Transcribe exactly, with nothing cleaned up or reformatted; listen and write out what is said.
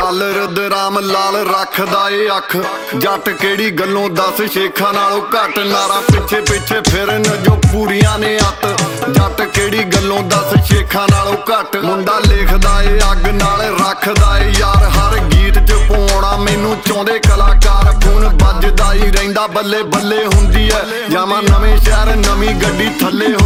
ਚੱਲ ਰੁਦਰਾਮ ਲਾਲ ਰੱਖਦਾ ਏ ਅੱਖ, ਜੱਟ ਕਿਹੜੀ ਗੱਲੋਂ ਦੱਸ ਸ਼ੇਖਾਂ ਨਾਲੋਂ ਘੱਟ। ਨਾਰਾ ਪਿੱਛੇ ਪਿੱਛੇ ਫਿਰਨ ਜੋ ਪੂਰੀਆਂ ਨੇ ਅੱਤ, ਜੱਟ ਕਿਹੜੀ ਗੱਲੋਂ ਦੱਸ ਸ਼ੇਖਾਂ ਨਾਲੋਂ ਘੱਟ। ਮੁੰਡਾ ਲਿਖਦਾ ਏ ਅੱਗ ਨਾਲ ਰੱਖਦਾ ਏ ਯਾਰ, ਹਰ ਗੀਤ ਚ ਪਾਉਣਾ ਮੈਨੂੰ ਚਾਹੁੰਦੇ ਕਲਾਕਾਰ। ਫੋਨ ਵੱਜਦਾ ਹੀ ਰਹਿੰਦਾ ਬੱਲੇ ਬੱਲੇ ਹੁੰਦੀ ਐ, ਜਾਵਾਂ ਨਵੇਂ ਸ਼ਹਿਰ ਨਵੀਂ ਗੱਡੀ ਥੱਲੇ